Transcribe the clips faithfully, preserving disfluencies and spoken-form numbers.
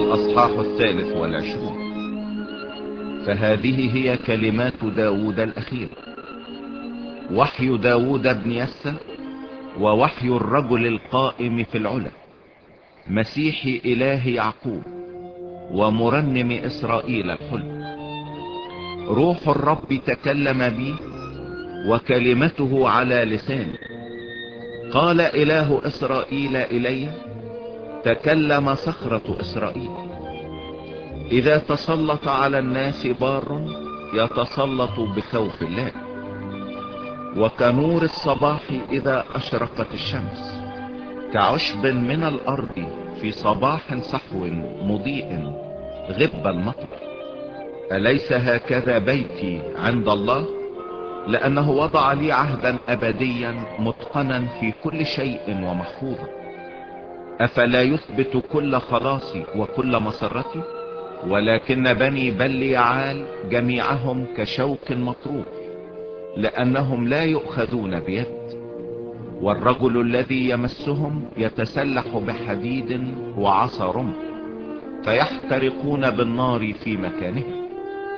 الأصحاح الثالث والعشرون. فهذه هي كلمات داود الأخير: وحي داود بن يسى، ووحي الرجل القائم في العلا، مسيح إله يعقوب، ومرنم إسرائيل الحلم. روح الرب تكلم بي، وكلمته على لساني. قال إله إسرائيل إلي، تكلم صخرة إسرائيل. إذا تسلط على الناس بار، يتسلط بخوف الله، وكنور الصباح إذا أشرقت الشمس، كعشب من الأرض في صباح صحو مضيء غب المطر. أليس هكذا بيتي عند الله؟ لأنه وضع لي عهدا أبديا متقنا في كل شيء ومحفوظا. أفلا يثبت كل خلاصي وكل مسرتي؟ ولكن بني بليعال جميعهم كشوك مطروح، لأنهم لا يؤخذون بيد. والرجل الذي يمسهم يتسلح بحديد وعصا رمح، فيحترقون بالنار في مكانهم.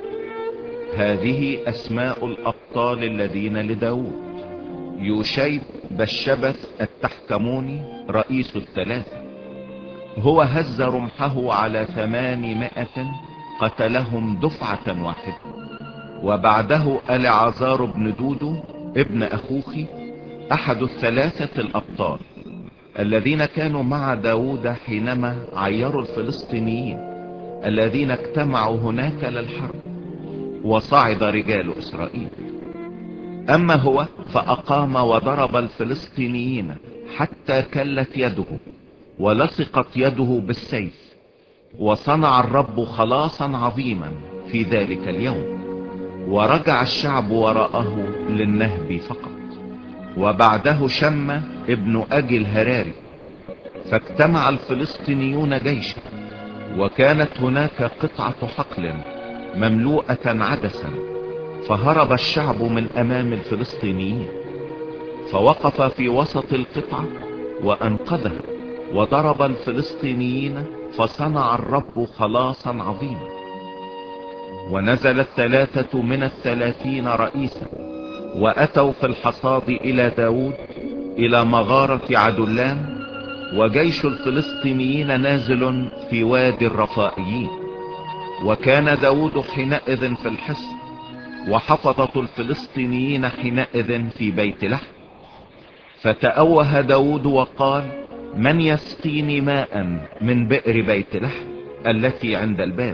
هذه أسماء الأبطال الذين لداود: يوشيب بشبث التحكموني رئيس الثلاثة. هو هز رمحه على ثمانمائة، قتلهم دفعة واحدة. وبعده العازار بن دودو ابن أخوخي، أحد الثلاثة الأبطال الذين كانوا مع داود حينما عيروا الفلسطينيين الذين اجتمعوا هناك للحرب، وصعد رجال إسرائيل. أما هو فأقام وضرب الفلسطينيين حتى كلت يده ولصقت يده بالسيف، وصنع الرب خلاصا عظيما في ذلك اليوم، ورجع الشعب وراءه للنهب فقط. وبعده شم ابن أجي الهراري، فاجتمع الفلسطينيون جيشا، وكانت هناك قطعة حقل مملوءة عدسا، فهرب الشعب من أمام الفلسطينيين، فوقف في وسط القطعة وأنقذها، وضرب الفلسطينيين، فصنع الرب خلاصا عظيما. ونزل الثلاثة من الثلاثين رئيسا، وأتوا في الحصاد إلى داود إلى مغارة عدلام، وجيش الفلسطينيين نازل في وادي الرفائيين. وكان داود حينئذ في الحصن، وحفظة الفلسطينيين حينئذ في بيت لحم. فتأوه داود وقال: من يسقيني ماء من بئر بيت لحم التي عند الباب؟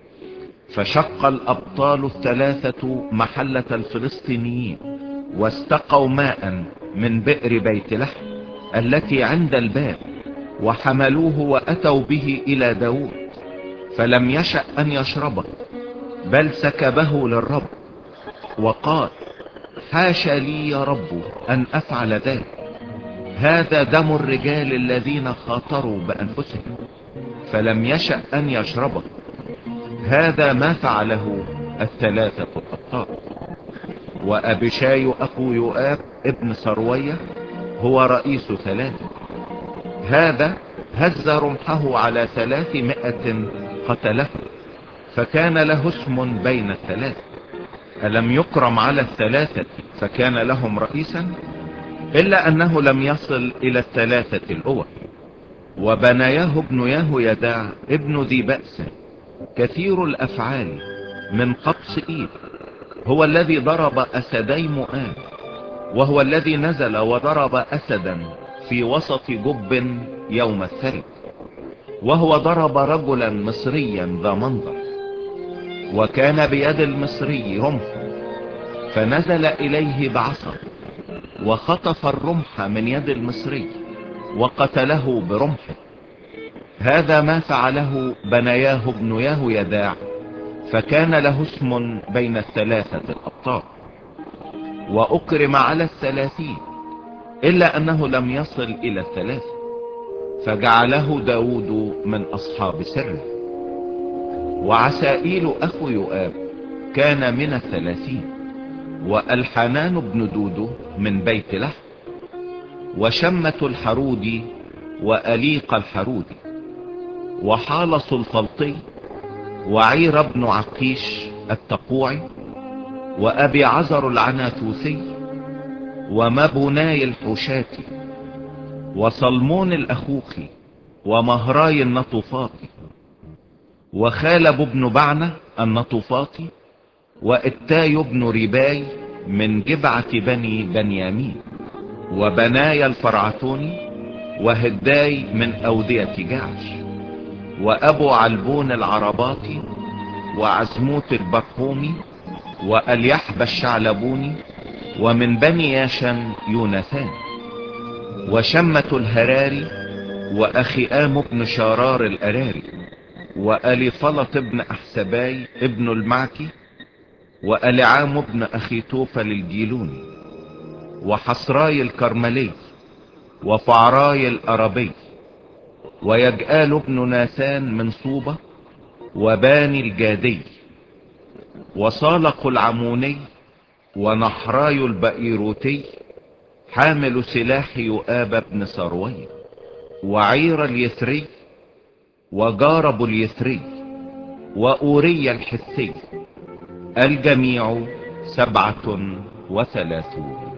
فشق الأبطال الثلاثة محلة الفلسطينيين، واستقوا ماء من بئر بيت لحم التي عند الباب، وحملوه وأتوا به إلى داود، فلم يشأ أن يشربه، بل سكبه للرب، وقال: حاش لي يا رب أن أفعل ذلك، هذا دم الرجال الذين خاطروا بأنفسهم. فلم يشأ أن يشربه. هذا ما فعله الثلاثة الأبطال. وأبشاي أخو يؤاب ابن سروية هو رئيس ثلاثة. هذا هز رمحه على ثلاثمائة قتله، فكان له اسم بين الثلاثة. ألم يكرم على الثلاثة فكان لهم رئيسا؟ إلا أنه لم يصل إلى الثلاثة الأول. وبناياه ابن يهويداع ابن ذي بأس كثير الأفعال من قبص إيد، هو الذي ضرب أسدي مؤاب، وهو الذي نزل وضرب أسدا في وسط جب يوم الثلج. وهو ضرب رجلا مصريا ذا منظر، وكان بيد المصري رمح، فنزل إليه بعصا، وخطف الرمح من يد المصري وقتله برمحه. هذا ما فعله بناياه ابن يهويداع، فكان له اسم بين الثلاثة الأبطال. وأكرم على الثلاثين، إلا أنه لم يصل إلى الثلاثة، فجعله داود من أصحاب سره. وعسائيل أخو يؤاب كان من الثلاثين، وألحنان بن دودو من بيت لحم، وشمة الحرودي وأليق الحرودي. وحال سلطلطي، وعير بن عقيش التقوعي، وأبي عزر العناثوسي، ومبناي الحشاتي، وصلمون الأخوخي، ومهراي النطفاطي، وخالب بن بعنة النطفاطي، وإتاي بن رباي من جبعة بني بنيامين، وبناي الفرعتوني، وهداي من أودية جعش، وأبو علبون العرباطي، وعزموت البرحومي، وأليحب الشعلبوني، ومن بني ياشن يوناثان، وشمة الهراري، وأخيام بن شارار الأراري، وأليفلط بن أحسباي ابن المعكي، وألعام بن أخي توفل الجيلوني، وحصراي الكرملي، وفعراي الأربي، ويجآل بن ناثان من صوبة، وباني الجادي، وصالق العموني، ونحراي البئيروتي، حامل سلاح يؤاب بن سروي، وعير اليثري، وجارب اليثري، وأوري الحثي، الجميع سبعة وثلاثون.